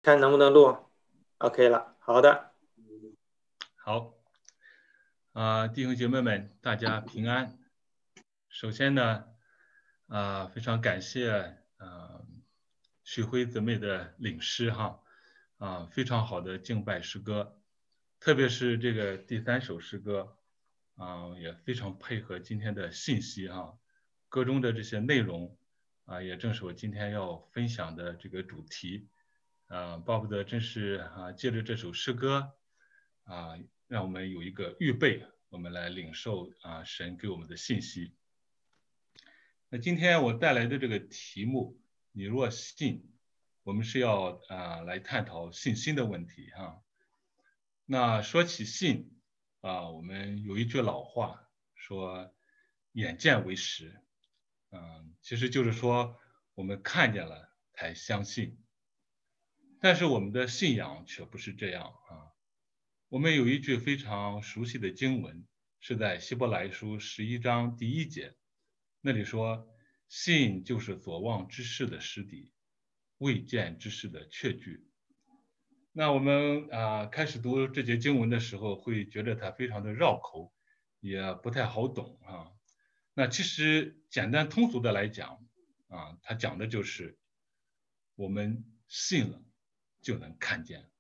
看能不能录 ？OK 了，好的。 好，弟兄姐妹们，大家平安。首先呢，非常感谢许辉姊妹的领诗哈，非常好的敬拜诗歌，特别是这个第3首诗歌，也非常配合今天的信息哈，歌中的这些内容也正是我今天要分享的这个主题，巴不得真是借着这首诗歌让我们有一个预备，我们来领受神给我们的信息。那今天我带来的这个题目，你若信，我们是要来探讨信心的问题哈。那说起信我们有一句老话说眼见为实，其实就是说我们看见了才相信，但是我们的信仰却不是这样我们有一句非常熟悉的经文，是在希伯来书11章第1节，那里说信就是所望之事的实底，未见之事的确据。那我们开始读这节经文的时候，会觉得它非常的绕口，也不太好懂那其实简单通俗的来讲它讲的就是我们信了就能看见。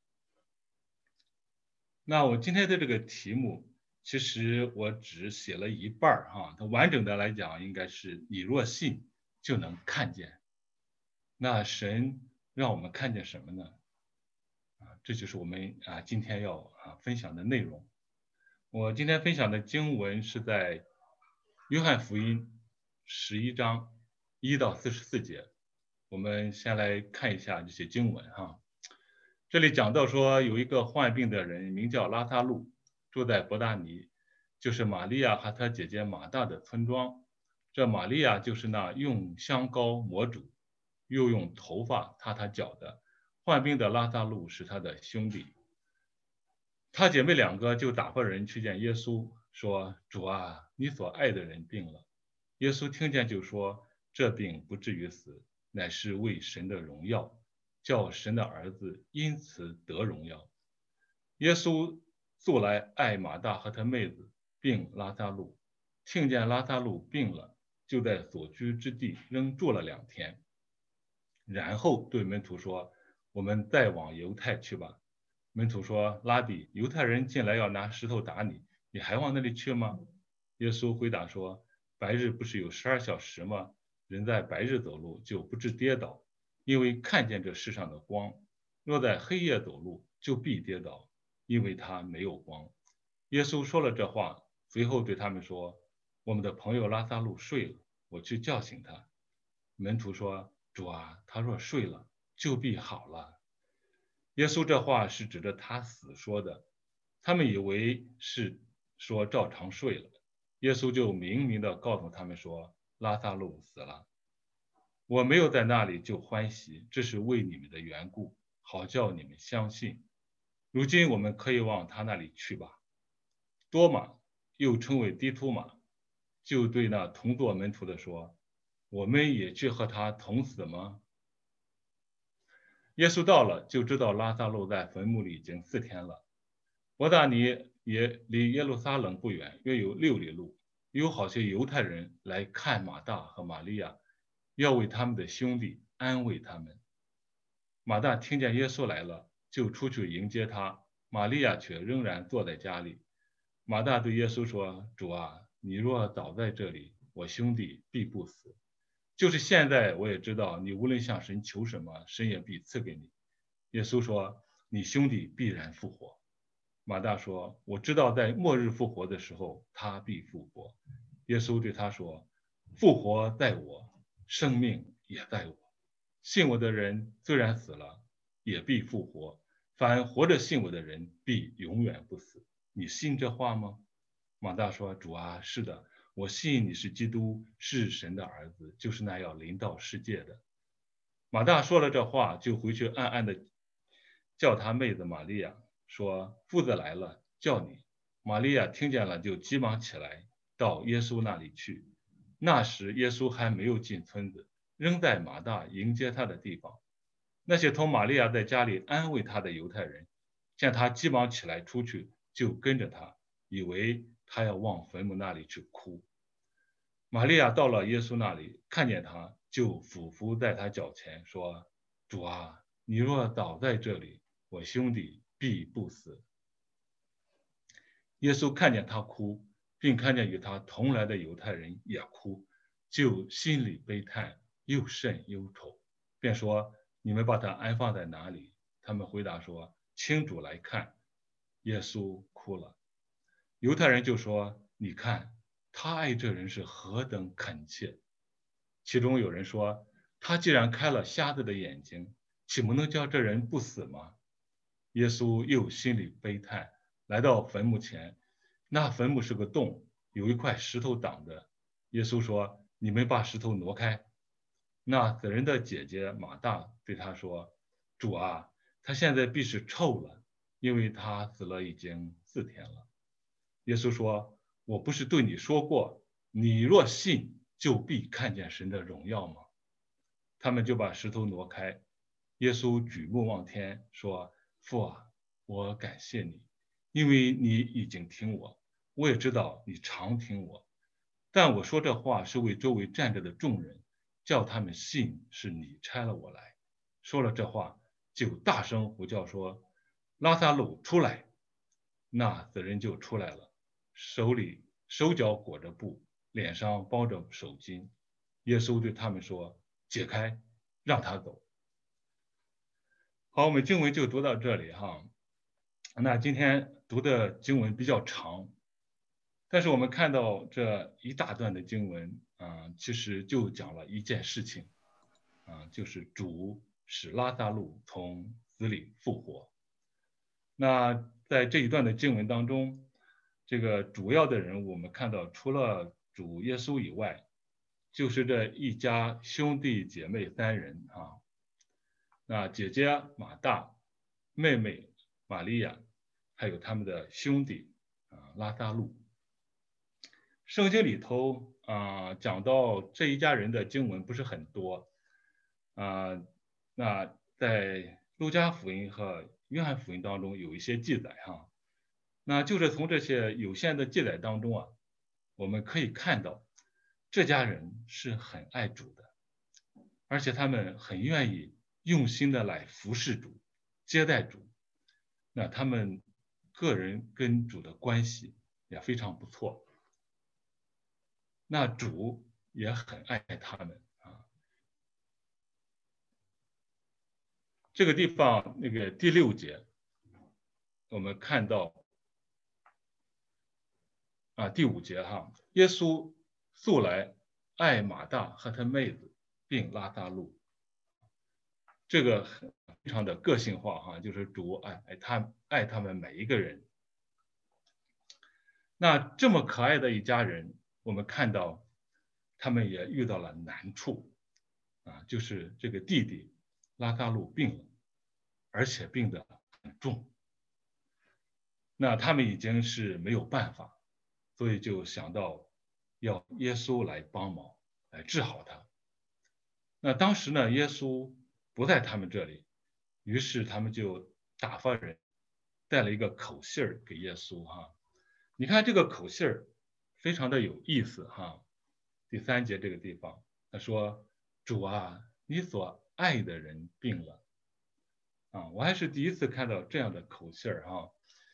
那我今天的这个题目，其实我只写了一半它完整的来讲应该是你若信就能看见。那神让我们看见什么呢？这就是我们今天要分享的内容。我今天分享的经文是在约翰福音11章1到44节。我们先来看一下这些经文这里讲到说，有一个患病的人名叫拉撒路，住在伯大尼，就是玛利亚和她姐姐马大的村庄。这玛利亚就是那用香膏抹主，又用头发擦他脚的。患病的拉撒路是他的兄弟。他姐妹2个就打发人去见耶稣，说：主啊，你所爱的人病了。耶稣听见就说：这病不至于死，乃是为神的荣耀，叫神的儿子因此得荣耀。耶稣素来爱马大和他妹子，并拉撒路，听见拉撒路病了，就在所居之地仍住了2天。然后对门徒说：我们再往犹太去吧。门徒说：拉比，犹太人进来要拿石头打你，你还往那里去吗？耶稣回答说：白日不是有12小时吗？人在白日走路就不致跌倒，因为看见这世上的光；若在黑夜走路，就必跌倒，因为他没有光。耶稣说了这话，随后对他们说：我们的朋友拉撒路睡了，我去叫醒他。门徒说：主啊，他若睡了，就必好了。耶稣这话是指着他死说的，他们以为是说照常睡了。耶稣就明明的告诉他们说：拉撒路死了，我没有在那里就欢喜，这是为你们的缘故，好叫你们相信。如今我们可以往他那里去吧。多马，又称为低图马，就对那同作门徒的说：我们也去和他同死吗？耶稣到了，就知道拉撒路在坟墓里已经4天了。伯大尼也离耶路撒冷不远，约有6里路。有好些犹太人来看马大和玛利亚，要为他们的兄弟安慰他们。马大听见耶稣来了，就出去迎接他，玛利亚却仍然坐在家里。马大对耶稣说：主啊，你若早在这里，我兄弟必不死。就是现在我也知道，你无论向神求什么，神也必赐给你。耶稣说：你兄弟必然复活。马大说：我知道在末日复活的时候，他必复活。耶稣对他说：复活在我，生命也在我。信我的人虽然死了，也必复活。凡活着信我的人，必永远不死。你信这话吗？马大说：主啊，是的，我信你是基督，是神的儿子，就是那要临到世界的。马大说了这话，就回去暗暗的叫他妹子玛利亚，说：夫子来了，叫你。玛利亚听见了，就急忙起来，到耶稣那里去。那时耶稣还没有进村子，仍在马大迎接他的地方。 那些同玛利亚在家里安慰她的犹太人，见她急忙起来出去，就跟着她，以为她要往坟墓那里去哭。玛利亚到了耶稣那里，看见他，就俯伏在他脚前说：主啊，你若倒在这里，我兄弟必不死。耶稣看见他哭，并看见与他同来的犹太人也哭，就心里悲叹，又甚忧愁，便说：你们把他安放在哪里？他们回答说：请主来看。耶稣哭了。犹太人就说：你看，他爱这人是何等恳切。其中有人说：他既然开了瞎子的眼睛，岂不能叫这人不死吗？耶稣又心里悲叹，来到坟墓前，那坟墓是个洞，有一块石头挡着。耶稣说：你们把石头挪开。那死人的姐姐马大对他说：主啊，他现在必是臭了，因为他死了已经4天了。耶稣说：我不是对你说过，你若信，就必看见神的荣耀吗？他们就把石头挪开。耶稣举目望天，说：父啊，我感谢你，因为你已经听我，我也知道你常听我。但我说这话是为周围站着的众人，叫他们信是你差了我来。说了这话，就大声呼叫说：拉撒路出来！那死人就出来了，手脚裹着布，脸上包着手巾。耶稣对他们说：解开，让他走。好，我们经文就读到这里哈。那今天读的经文比较长，但是我们看到这一大段的经文其实就讲了一件事情就是主使拉撒路从死里复活。那在这一段的经文当中，这个主要的人物我们看到，除了主耶稣以外，就是这一家兄弟姐妹3人那姐姐马大、妹妹玛利亚，还有他们的兄弟拉撒路。圣经里头讲到这一家人的经文不是很多那在路加福音和约翰福音当中有一些记载那就是从这些有限的记载当中我们可以看到这家人是很爱主的，而且他们很愿意用心的来服侍主、接待主。那他们个人跟主的关系也非常不错。那主也很爱他们这个地方那个第6节，我们看到第5节耶稣素来爱马大和他妹子，并拉撒路。这个非常的个性化就是主爱他们每一个人。那这么可爱的一家人，我们看到他们也遇到了难处就是这个弟弟拉撒路病了，而且病得很重。那他们已经是没有办法，所以就想到要耶稣来帮忙，来治好他。那当时呢，耶稣不在他们这里，于是他们就打发人带了一个口信儿给耶稣你看这个口信儿非常的有意思第3节这个地方，他说：主啊，你所爱的人病了我还是第一次看到这样的口信儿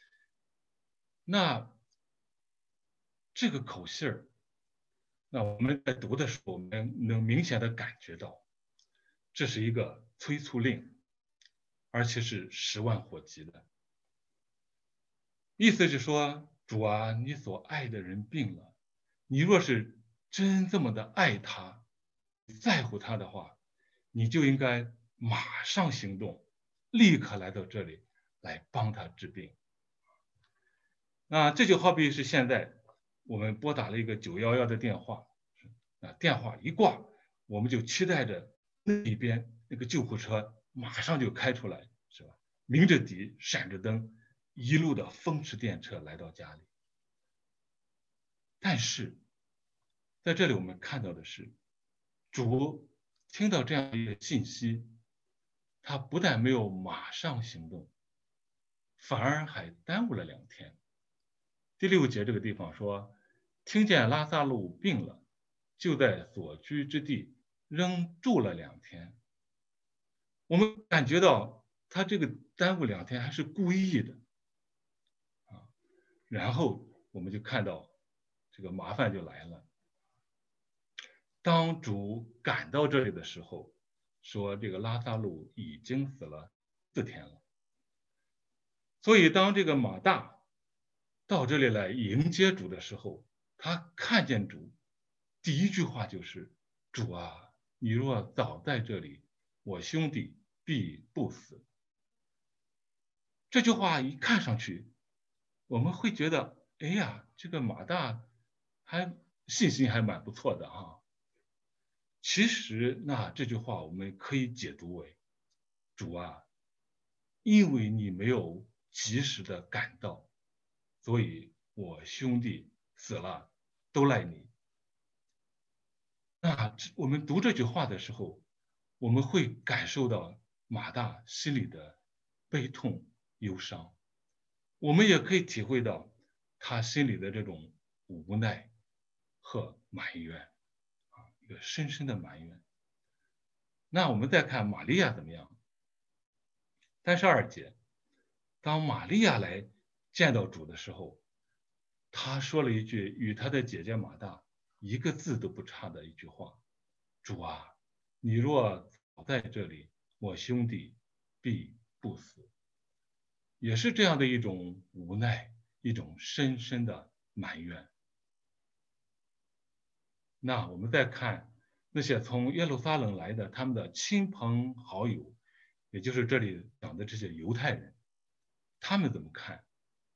那这个口信儿，那我们在读的时候，我们能明显的感觉到，这是一个催促令，而且是10万火急的。意思是说，主啊，你所爱的人病了，你若是真这么的爱他，在乎他的话，你就应该马上行动，立刻来到这里来帮他治病。那这就好比是现在我们拨打了一个911的电话，电话一挂，我们就期待着那边那个救护车马上就开出来，是吧？明着底，闪着灯，一路的风驰电掣来到家里。但是在这里我们看到的是，主听到这样一个信息， 他不但没有马上行动，反而还耽误了2天。第6节这个地方说，听见拉撒路病了，就在所居之地仍住了2天。我们感觉到他这个耽误2天还是故意的啊。然后我们就看到这个麻烦就来了。当主赶到这里的时候，说这个拉撒路已经死了4天了。所以当这个马大到这里来迎接主的时候，他看见主，第一句话就是：主啊，你若早在这里，我兄弟必不死。这句话一看上去，我们会觉得，哎呀，这个马大还信心还蛮不错的啊。其实那这句话我们可以解读为：主啊，因为你没有及时的赶到，所以我兄弟死了，都赖你。那我们读这句话的时候，我们会感受到马大心里的悲痛忧伤，我们也可以体会到他心里的这种无奈和埋怨啊，一个深深的埋怨。那我们再看玛利亚怎么样？32节，当玛利亚来见到主的时候，她说了一句与她的姐姐马大一个字都不差的一句话：主啊，你若早在这里，我兄弟必不死。也是这样的一种无奈，一种深深的埋怨。那我们再看那些从耶路撒冷来的他们的亲朋好友，也就是这里讲的这些犹太人，他们怎么看？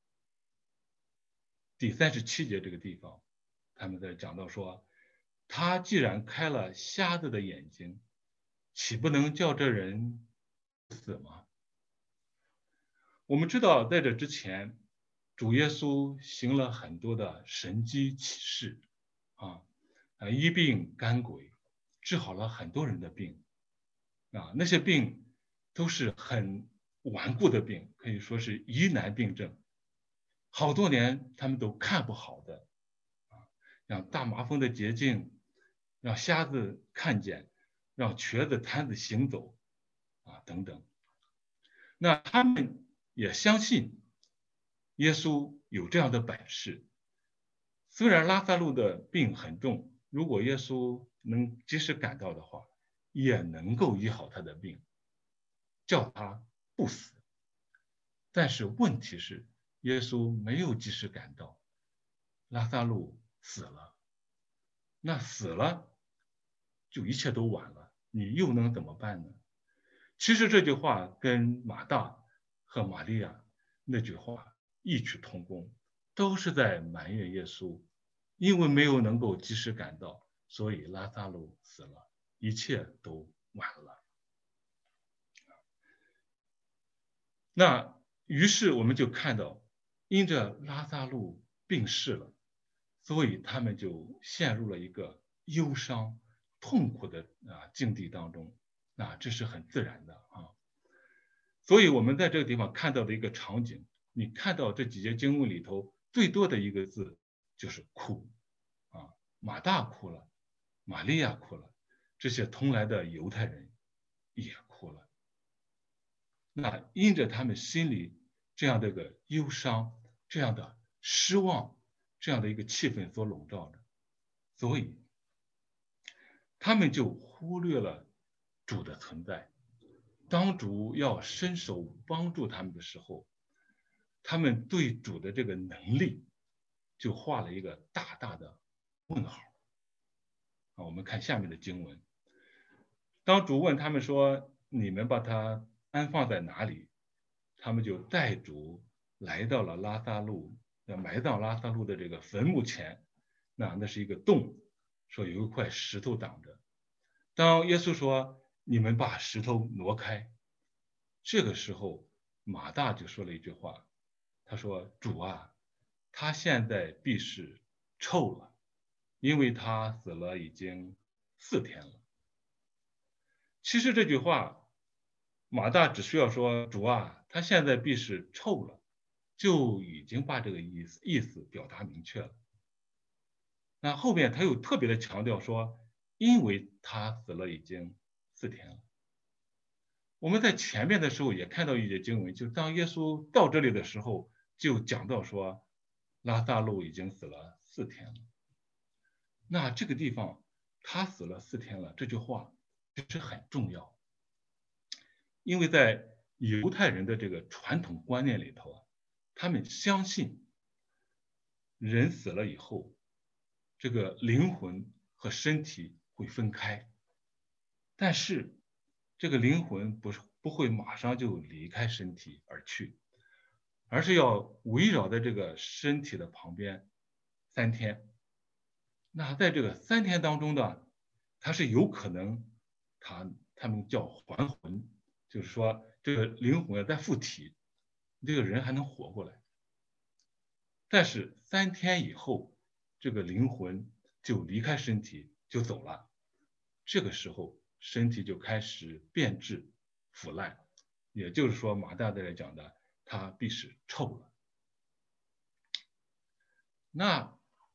第37节这个地方，他们在讲到说，他既然开了瞎子的眼睛，岂不能叫这人死吗？我们知道在这之前，主耶稣行了很多的神迹奇事啊，医病赶鬼，治好了很多人的病啊，那些病都是很顽固的病，可以说是疑难病症，好多年他们都看不好的啊，让大麻风的洁净，让瞎子看见，让瘸子瘫子行走啊等等。那他们也相信耶稣有这样的本事。虽然拉撒路的病很重，如果耶稣能及时赶到的话，也能够医好他的病，叫他不死。但是问题是，耶稣没有及时赶到，拉撒路死了。那死了，就一切都晚了，你又能怎么办呢？其实这句话跟马大和玛利亚那句话异曲同工，都是在埋怨耶稣，因为没有能够及时赶到，所以拉撒路死了，一切都晚了。那于是我们就看到，因着拉撒路病逝了，所以他们就陷入了一个忧伤、痛苦的境地当中。那这是很自然的啊。所以我们在这个地方看到的一个场景，你看到这几节经文里头最多的一个字就是哭啊，马大哭了，玛利亚哭了，这些同来的犹太人也哭了。那因着他们心里这样的一个忧伤、这样的失望、这样的一个气氛所笼罩着，所以他们就忽略了主的存在。当主要伸手帮助他们的时候，他们对主的这个能力就画了一个大大的问号。我们看下面的经文，当主问他们说：“你们把他安放在哪里？”他们就带主来到了拉撒路，埋葬拉撒路的这个坟墓前。那是一个洞，说有一块石头挡着。当耶稣说：“你们把石头挪开。”这个时候，马大就说了一句话，他说：“主啊，他现在必是臭了，因为他死了已经4天了。”其实这句话马大只需要说主啊，他现在必是臭了，就已经把这个意思表达明确了。那后面他又特别的强调说，因为他死了已经4天了。我们在前面的时候也看到一节经文，就当耶稣到这里的时候，就讲到说，拉撒路已经死了4天了。那这个地方他死了4天了，这句话其实很重要，因为在犹太人的这个传统观念里头啊，他们相信人死了以后，这个灵魂和身体会分开，但是这个灵魂不会马上就离开身体而去，而是要围绕在这个身体的旁边3天。那在这个3天当中呢，它是有可能他们叫还魂，就是说这个灵魂在附体，这个人还能活过来。但是3天以后，这个灵魂就离开身体就走了，这个时候身体就开始变质腐烂，也就是说马大在这讲的，它必是臭了。那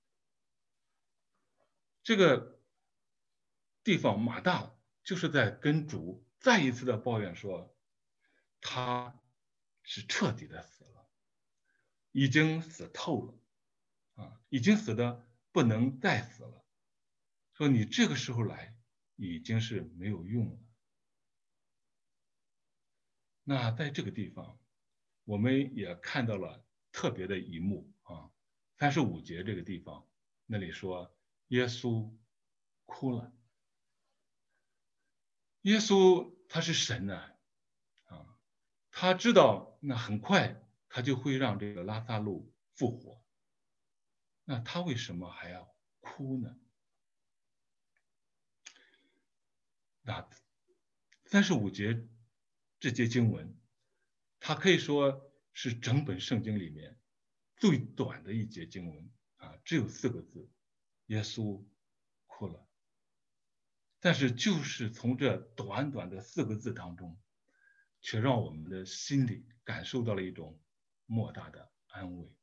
这个地方马大就是在跟主再一次的抱怨说，他是彻底的死了，已经死透了啊，已经死的不能再死了。说你这个时候来已经是没有用了。那在这个地方，我们也看到了特别的一幕啊，35节这个地方，那里说耶稣哭了。耶稣他是神呢，啊，他知道那很快他就会让这个拉撒路复活，那他为什么还要哭呢？那35节这节经文，它可以说是整本圣经里面最短的一节经文啊，只有4个字：耶稣哭了。但是就是从这短短的4个字当中，却让我们的心里感受到了一种莫大的安慰，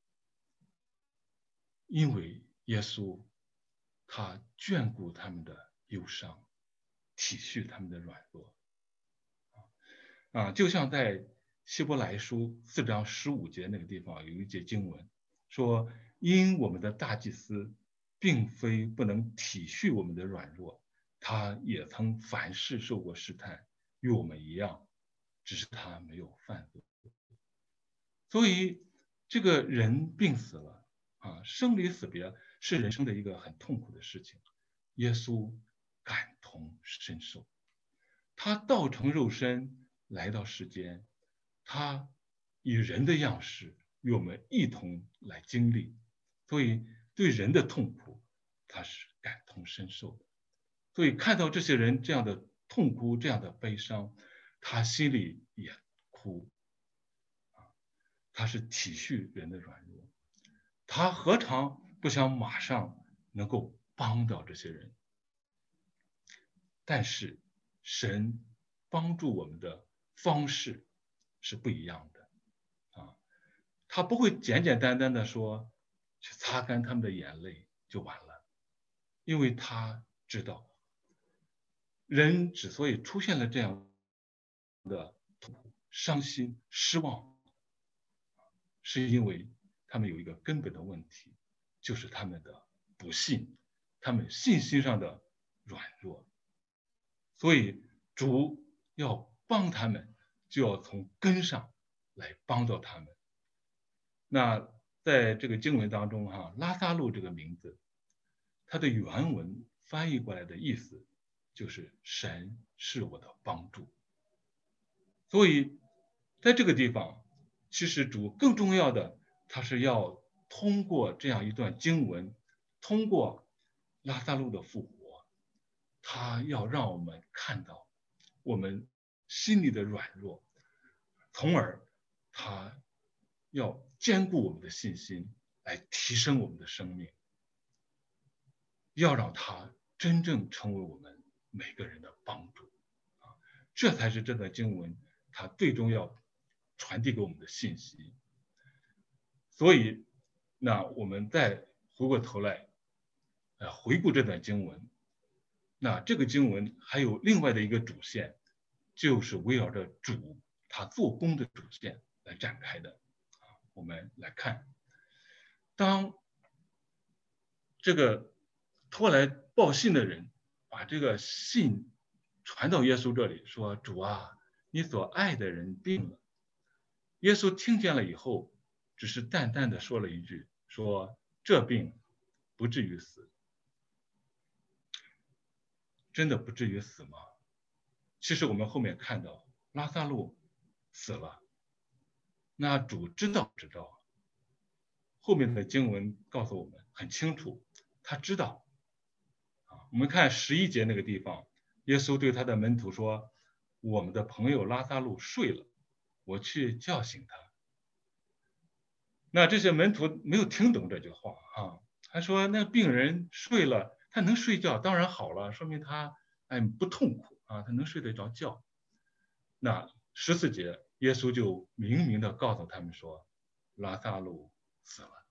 因为耶稣他眷顾他们的忧伤，体恤他们的软弱啊，就像在希伯来书4章15节那个地方有一节经文说，因我们的大祭司并非不能体恤我们的软弱，他也曾凡事受过试探，与我们一样，只是他没有犯罪。所以这个人病死了啊，生离死别是人生的一个很痛苦的事情，耶稣感同身受，他道成肉身来到世间，他以人的样式与我们一同来经历，所以对人的痛苦他是感同身受的。所以看到这些人这样的痛哭，这样的悲伤，他心里也哭，他是体恤人的软弱，他何尝不想马上能够帮到这些人？但是神帮助我们的方式是不一样的啊，他不会简简单单的说去擦干他们的眼泪就完了，因为他知道人之所以出现了这样的伤心失望，是因为他们有一个根本的问题，就是他们的不信，他们信心上的软弱。所以主要帮他们，就要从根上来帮到他们。那在这个经文当中拉撒路这个名字，它的原文翻译过来的意思就是神是我的帮助。所以在这个地方，其实主更重要的，他是要通过这样一段经文，通过拉撒路的复活，他要让我们看到我们心里的软弱，从而他要坚固我们的信心，来提升我们的生命，要让他真正成为我们每个人的帮助。这才是这段经文他最终要传递给我们的信息。所以，那我们再回过头来，回顾这段经文，那这个经文还有另外的一个主线，就是围绕着主他做工的主线来展开的。我们来看，当这个托来报信的人把这个信传到耶稣这里，说：“主啊，你所爱的人病了。”耶稣听见了以后，只是淡淡的说了一句：“说这病不至于死。”真的不至于死吗？其实我们后面看到拉撒路死了，那主知道。后面的经文告诉我们很清楚，他知道。我们看11节那个地方，耶稣对他的门徒说：“我们的朋友拉撒路睡了，我去叫醒他。”那这些门徒没有听懂这句话啊，他说那病人睡了，他能睡觉当然好了，说明他不痛苦啊，他能睡得着觉。那14节耶稣就明明的告诉他们说，拉撒路死了。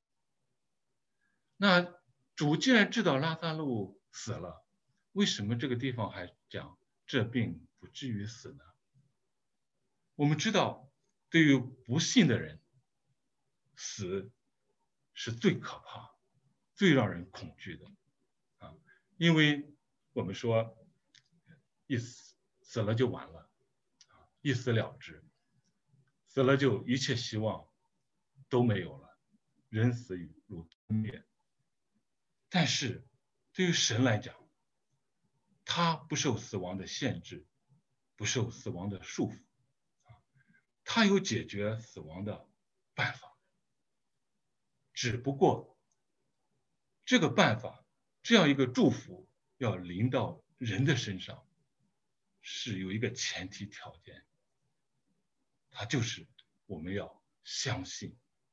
那主既然知道拉撒路死了，为什么这个地方还讲这病不至于死呢？我们知道，对于不信的人，死是最可怕、最让人恐惧的啊！因为我们说，一死了就完了，一死了之，死了就一切希望都没有了，人死如灯灭。但是对于神来讲，他不受死亡的限制，不受死亡的束缚，他有解决死亡的办法。只不过这个办法，这样一个祝福要临到人的身上，是有一个前提条件，它就是我们要相信。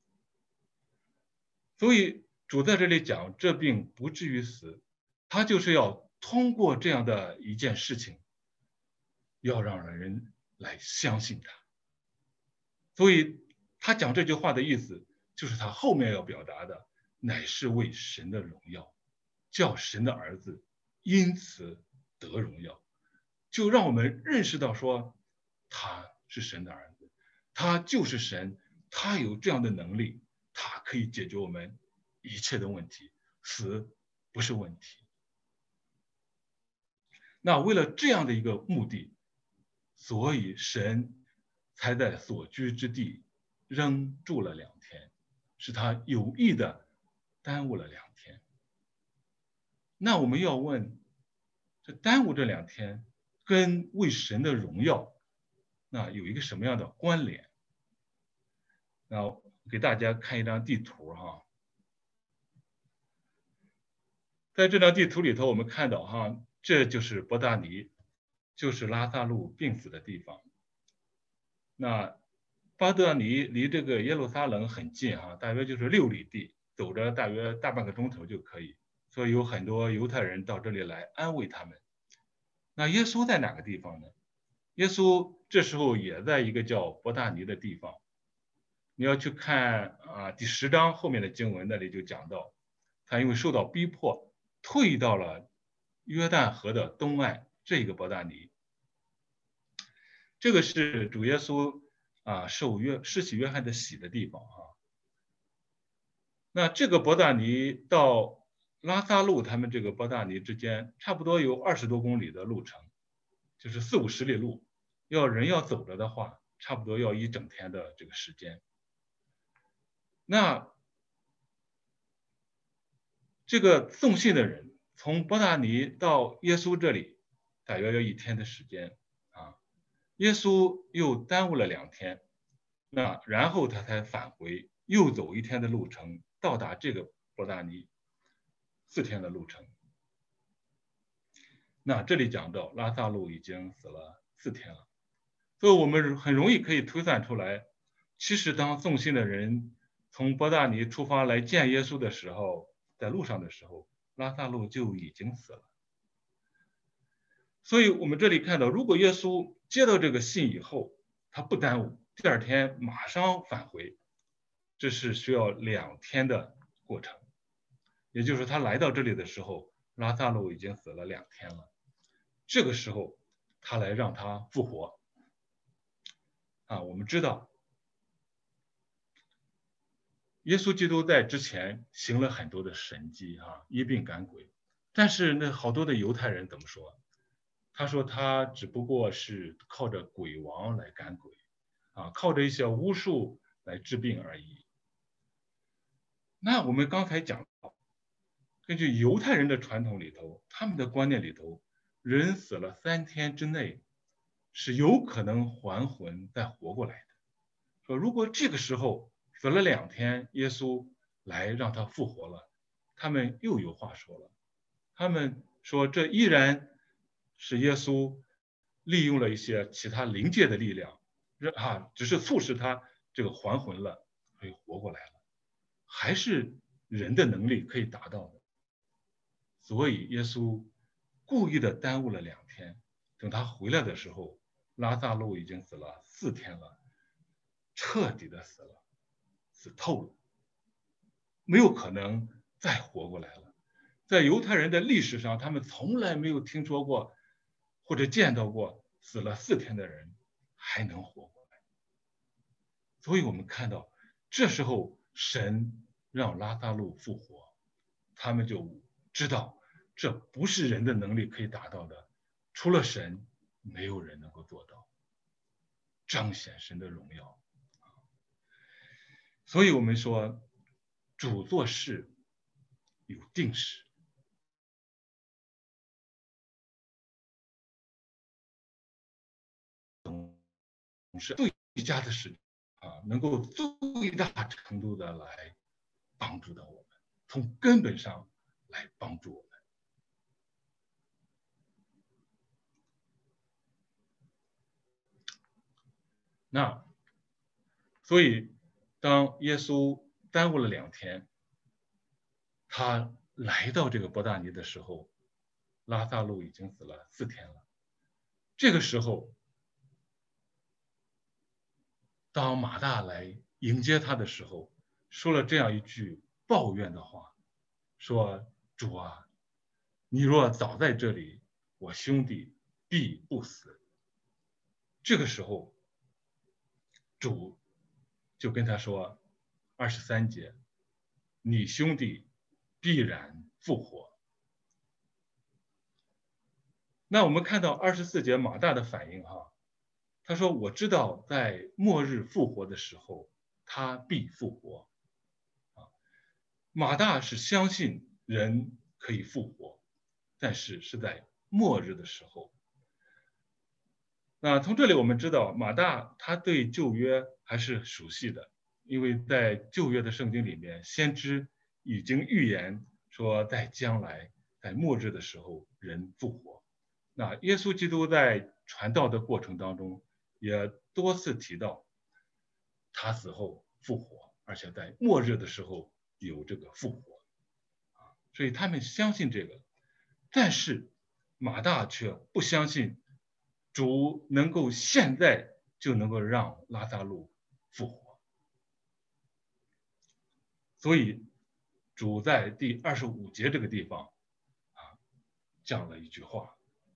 所以主在这里讲这病不至于死，他就是要通过这样的一件事情，要让人来相信他。所以他讲这句话的意思，就是他后面要表达的乃是为神的荣耀，叫神的儿子因此得荣耀，就让我们认识到说他是神的儿子，他就是神，他有这样的能力，他可以解决我们一切的问题，死不是问题。那为了这样的一个目的，所以神才在所居之地仍住了2天，是他有意的耽误了2天。那我们要问，这耽误这2天跟为神的荣耀，那有一个什么样的关联？那给大家看一张地图哈，在这张地图里头，我们看到哈，这就是伯大尼，就是拉撒路病死的地方。那伯大尼离这个耶路撒冷很近哈，大约就是6里地，走着大约大半个钟头就可以。所以有很多犹太人到这里来安慰他们。那耶稣在哪个地方呢？耶稣这时候也在一个叫伯大尼的地方。你要去看第10章后面的经文，那里就讲到，他因为受到逼迫，退到了约旦河的东岸这个伯大尼。这个是主耶稣受施洗约翰的洗的地方啊。那这个伯大尼到拉撒路他们这个伯大尼之间，差不多有20多公里的路程，就是40-50里路。人要走着的话，差不多要1整天的这个时间。那这个送信的人从伯大尼到耶稣这里，大约要1天的时间啊。耶稣又耽误了2天，那然后他才返回，又走1天的路程，到达这个伯大尼，4天的路程。那这里讲到拉撒路已经死了4天了，所以我们很容易可以推算出来，其实当送信的人从伯大尼出发来见耶稣的时候，在路上的时候，拉撒路就已经死了。 所以我们这里看到，如果耶稣接到这个信以后，他不耽误，第二天马上返回，这是需要2天的过程。也就是说，他来到这里的时候，拉萨路已经死了2天了。这个时候，他来让他复活。我们知道，耶稣基督在之前行了很多的神迹，医病赶鬼。但是那好多的犹太人怎么说？他说他只不过是靠着鬼王来赶鬼，靠着一些巫术来治病而已。那我们刚才讲到，根据犹太人的传统里头，他们的观念里头，人死了3天之内是有可能还魂再活过来的。说如果这个时候死了2天，耶稣来让他复活了，他们又有话说了。他们说这依然是耶稣利用了一些其他灵界的力量，只是促使他这个还魂了，可以活过来了，还是人的能力可以达到的。所以耶稣故意的耽误了2天，等他回来的时候，拉萨路已经死了4天了，彻底的死了，死透了，没有可能再活过来了。在犹太人的历史上，他们从来没有听说过或者见到过死了4天的人还能活过来。所以我们看到，这时候神让拉萨路复活，他们就知道这不是人的能力可以达到的，除了神，没有人能够做到，彰显神的荣耀。所以我们说，主做事有定时，是最佳的时间，能够最大程度的来帮助到我们，从根本上来帮助我们。所以当耶稣耽误了2天，他来到这个伯大尼的时候，拉萨路已经死了4天了。这个时候，当马大来迎接他的时候，说了这样一句抱怨的话，说：“主啊，你若早在这里，我兄弟必不死。”这个时候，主就跟他说，23节，你兄弟必然复活。那我们看到24节马大的反应，他说：“我知道在末日复活的时候，他必复活。”马大是相信人可以复活，但是是在末日的时候。那从这里我们知道，马大他对旧约还是熟悉的，因为在旧约的圣经里面，先知已经预言说，在将来在末日的时候人复活。那耶稣基督在传道的过程当中，也多次提到他死后复活，而且在末日的时候有这个复活，所以他们相信这个。但是马大却不相信主能够现在就能够让拉撒路复活。所以主在第25节这个地方讲了一句话，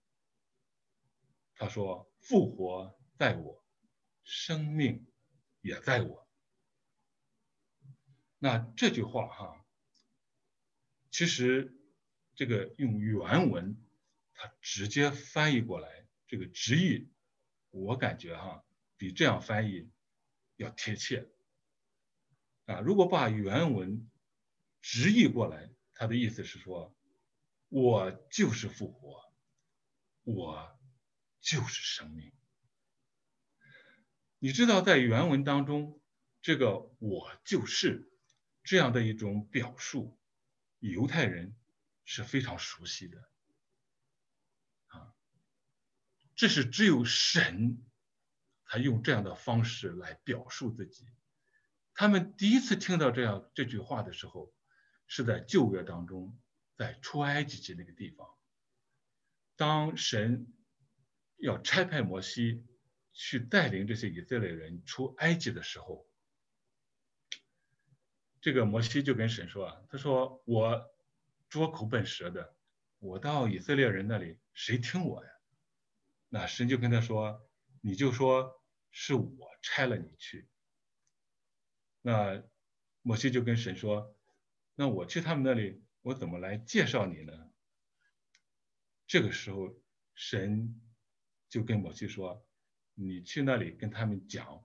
他说：“复活在我，生命也在我。”那这句话其实这个用原文它直接翻译过来，这个直译我感觉比这样翻译要贴切。如果把原文直译过来，它的意思是说，我就是复活，我就是生命。你知道在原文当中，这个我就是这样的一种表述，犹太人是非常熟悉的。这是只有神才用这样的方式来表述自己。他们第一次听到这句话的时候，是在旧约当中，在出埃及记那个地方，当神要差派摩西去带领这些以色列人出埃及的时候，这个摩西就跟神说啊，他说我拙口笨舌的，我到以色列人那里，谁听我呀？那神就跟他说，你就说是我差了你去。那摩西就跟神说，那我去他们那里，我怎么来介绍你呢？这个时候神就跟摩西说，你去那里跟他们讲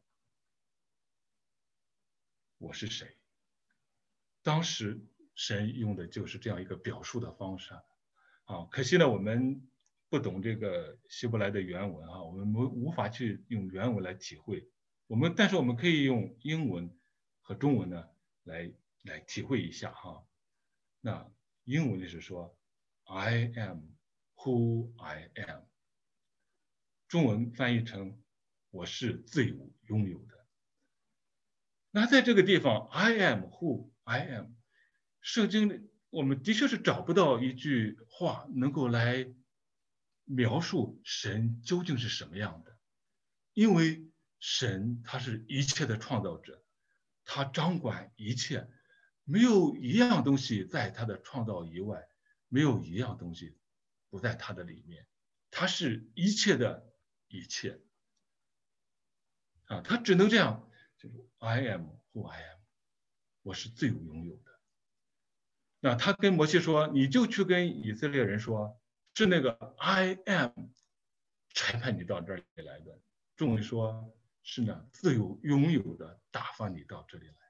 我是谁。当时神用的就是这样一个表述的方式啊，可惜呢我们不懂这个希伯来的原文啊，我们无法去用原文来体会。但是我们可以用英文和中文呢来体会一下哈。那英文就是说 I am who I am， 中文翻译成我是自由拥有的。那在这个地方 I am who I am， 圣经里我们的确是找不到一句话能够来描述神究竟是什么样的，因为神他是一切的创造者，他掌管一切，没有一样东西在他的创造以外，没有一样东西不在他的里面，他是一切的一切啊，他只能这样，就是 I am who I am， 我是自由拥有的。那他跟摩西说，你就去跟以色列人说，是那个 I am 差派你到这里来的，中文说是呢自由拥有的打发你到这里来。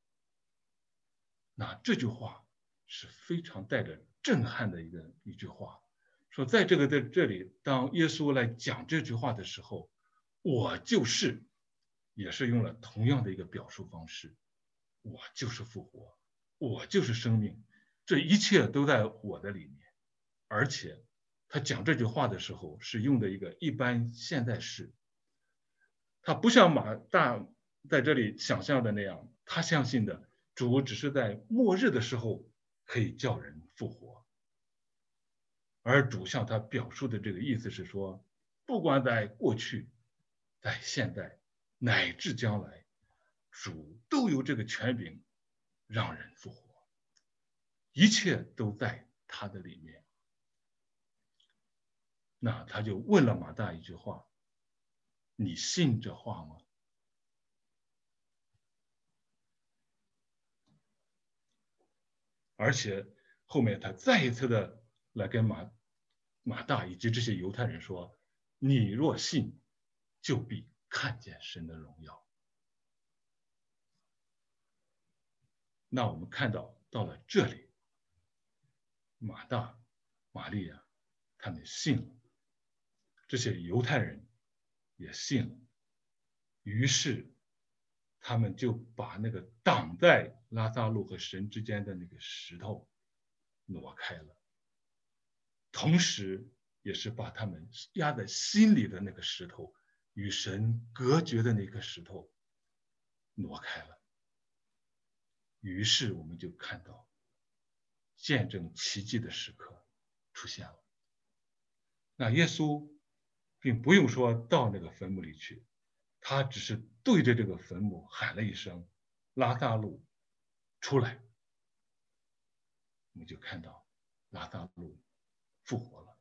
那这句话是非常带着震撼的一句话，说在这里，当耶稣来讲这句话的时候，我就是也是用了同样的一个表述方式，我就是复活，我就是生命，这一切都在我的里面。而且他讲这句话的时候是用的一个一般现在式，他不像马大在这里想象的那样，他相信的主只是在末日的时候可以叫人复活，而主向他表述的这个意思是说，不管在过去，在现在，乃至将来，主都有这个权柄让人复活，一切都在他的里面。那他就问了马大一句话，你信这话吗？而且后面他再一次的来跟马大以及这些犹太人说，你若信，就必看见神的荣耀。那我们看到了这里，马大、玛利亚他们信了，这些犹太人也信了，于是他们就把那个挡在拉撒路和神之间的那个石头挪开了，同时也是把他们压在心里的那个石头，与神隔绝的那颗石头挪开了。于是我们就看到见证奇迹的时刻出现了。那耶稣并不用说到那个坟墓里去，他只是对着这个坟墓喊了一声，拉撒路出来，我们就看到拉撒路复活了。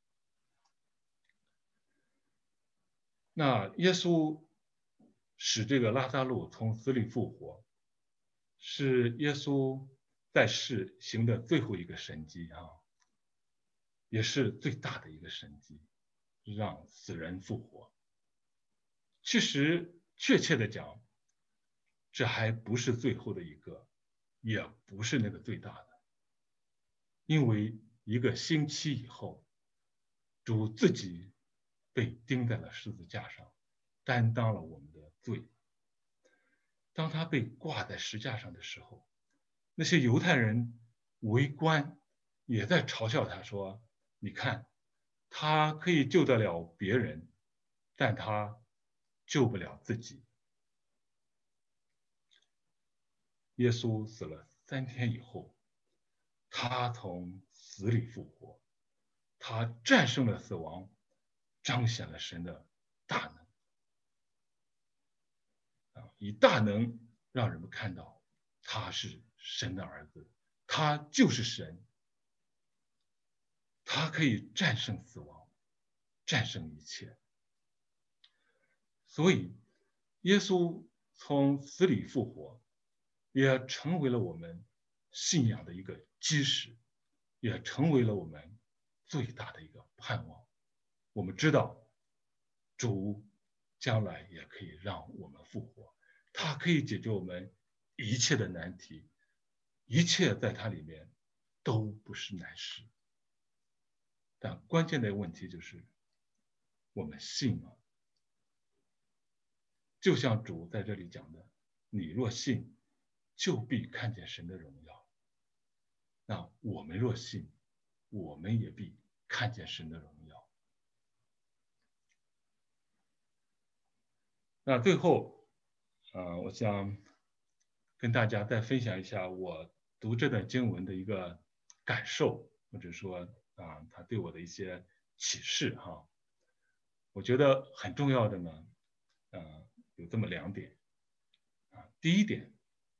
那耶稣使这个拉撒路从死里复活，是耶稣在世行的最后一个神迹啊，也是最大的一个神迹，让死人复活。其实确切的讲，这还不是最后的一个，也不是那个最大的，因为一个星期以后，主自己被钉在了十字架上，担当了我们的罪。当他被挂在石架上的时候，那些犹太人围观，也在嘲笑他说，你看，他可以救得了别人，但他救不了自己。耶稣死了3天以后，他从死里复活，他战胜了死亡， 彰显了神的大能以大能让人们看到他是神的儿子，他就是神，他可以战胜死亡，战胜一切。所以耶稣从死里复活，也成为了我们信仰的一个基石，也成为了我们最大的一个盼望。我们知道主将来也可以让我们复活，他可以解决我们一切的难题，一切在他里面都不是难事。但关键的问题就是我们信吗？就像主在这里讲的，你若信，就必看见神的荣耀。那我们若信，我们也必看见神的荣耀。那最后我想跟大家再分享一下我读这段经文的一个感受，或者说他对我的一些启示哈。我觉得很重要的呢有这么2点第一点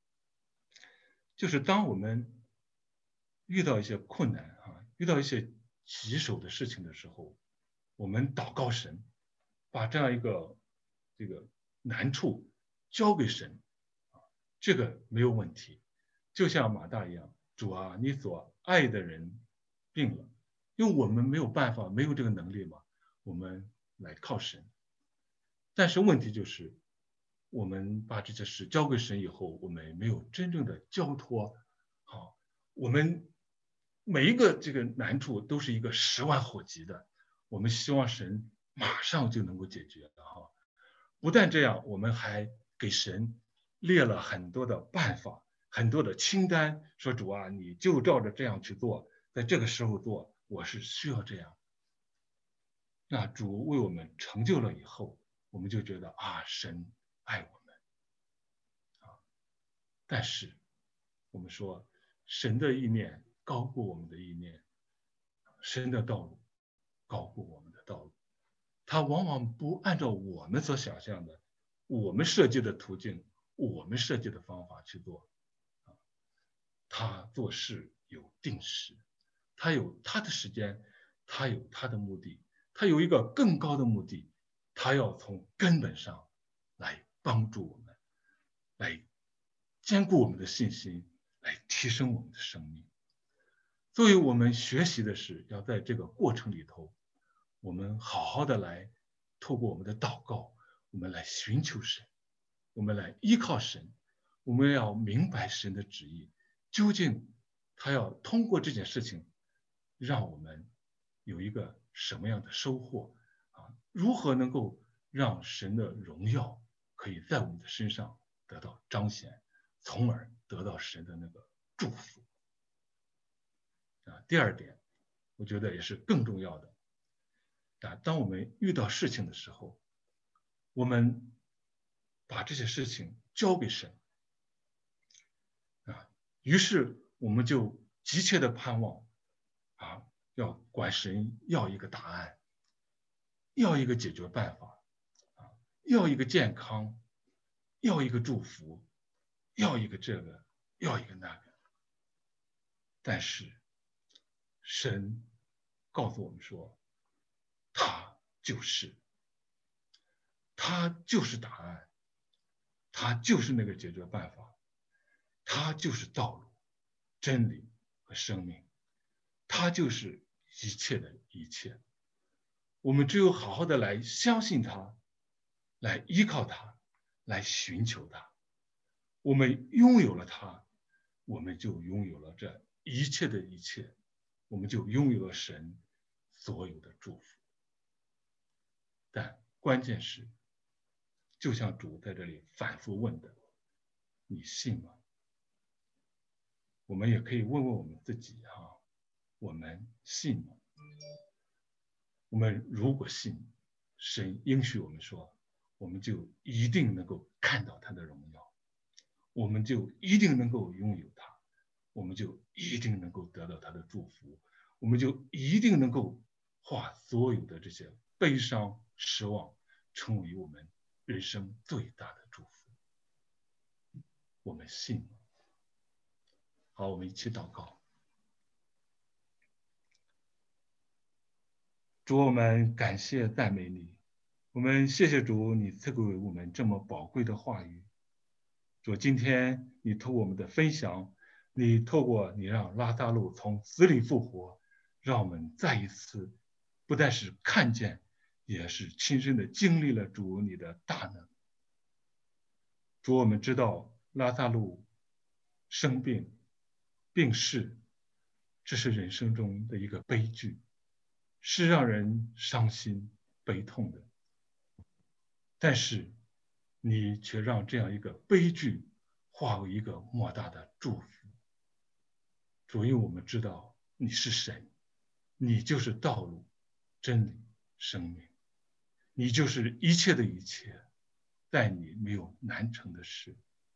就是当我们遇到一些困难遇到一些棘手的事情的时候，我们祷告神，把这样一个这个难处交给神这个没有问题。就像马大一样，主啊，你所爱的人病了，因为我们没有办法，没有这个能力嘛，我们来靠神。但是问题就是我们把这些事交给神以后，我们没有真正的交托我们每一个这个难处都是一个10万火急的，我们希望神马上就能够解决不但这样，我们还给神列了很多的办法，很多的清单，说主啊，你就照着这样去做，在这个时候做，我是需要这样。那主为我们成就了以后，我们就觉得神爱我们但是我们说神的意念高过我们的意念，神的道路高过我们的道路，他往往不按照我们所想象的，我们设计的途径，我们设计的方法去做他做事有定时，他有他的时间，他有他的目的，他有一个更高的目的，他要从根本上来帮助我们，来坚固我们的信心，来提升我们的生命。所以我们学习的是要在这个过程里头，我们好好的来透过我们的祷告，我们来寻求神，我们来依靠神，我们要明白神的旨意，究竟他要通过这件事情让我们有一个什么样的收获如何能够让神的荣耀可以在我们的身上得到彰显，从而得到神的那个祝福第二点我觉得也是更重要的当我们遇到事情的时候，我们把这些事情交给神于是我们就急切的盼望要管神要一个答案，要一个解决办法要一个健康，要一个祝福，要一个这个，要一个那个。但是神告诉我们说，他就是答案，他就是那个解决办法，他就是道路、真理和生命，他就是一切的一切。我们只有好好的来相信他，来依靠他，来寻求他。我们拥有了他，我们就拥有了这一切的一切，我们就拥有了神所有的祝福。但关键是，就像主在这里反复问的，你信吗？我们也可以问问我们自己我们信吗？我们如果信，神应许我们说，我们就一定能够看到他的荣耀，我们就一定能够拥有他，我们就一定能够得到他的祝福，我们就一定能够化所有的这些悲伤、失望，成为我们人生最大的祝福。我们信吗？好，我们一起祷告。主，我们感谢赞美你，我们谢谢主，你赐给我们这么宝贵的话语。主，今天你透过我们的分享，你透过你让拉撒路从死里复活，让我们再一次不但是看见，也是亲身的经历了主你的大能。主，我们知道拉撒路生病病逝，这是人生中的一个悲剧，是让人伤心悲痛的。但是你却让这样一个悲剧化为一个莫大的祝福。主，因为我们知道你是神，你就是道路、真理、生命，你就是一切的一切，在你没有难成的事。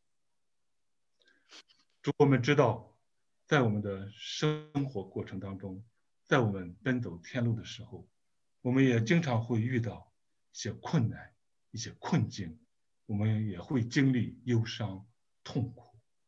主，我们知道在我们的生活过程当中，在我们奔走天路的时候，我们也经常会遇到一些困难、一些困境，我们也会经历忧伤、痛苦。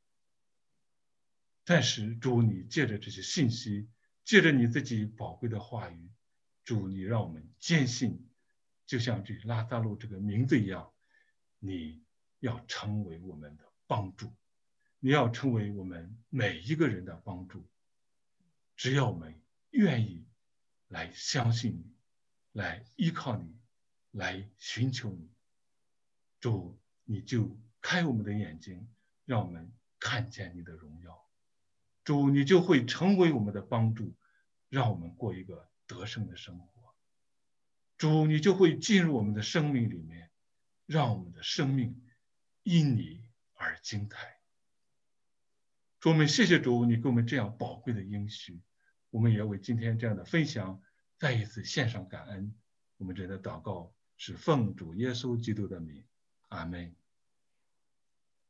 但是主，你借着这些信息，借着你自己宝贵的话语，主，你让我们坚信，就像这拉撒路这个名字一样，你要成为我们的帮助，你要成为我们每一个人的帮助。只要我们愿意来相信你，来依靠你，来寻求你，主，你就开我们的眼睛，让我们看见你的荣耀。主，你就会成为我们的帮助，让我们过一个得胜的生活。主，你就会进入我们的生命里面，让我们的生命因你而精彩。主，我们谢谢主，你给我们这样宝贵的应许，我们也为今天这样的分享再一次献上感恩。我们这样的祷告是奉主耶稣基督的名，阿们。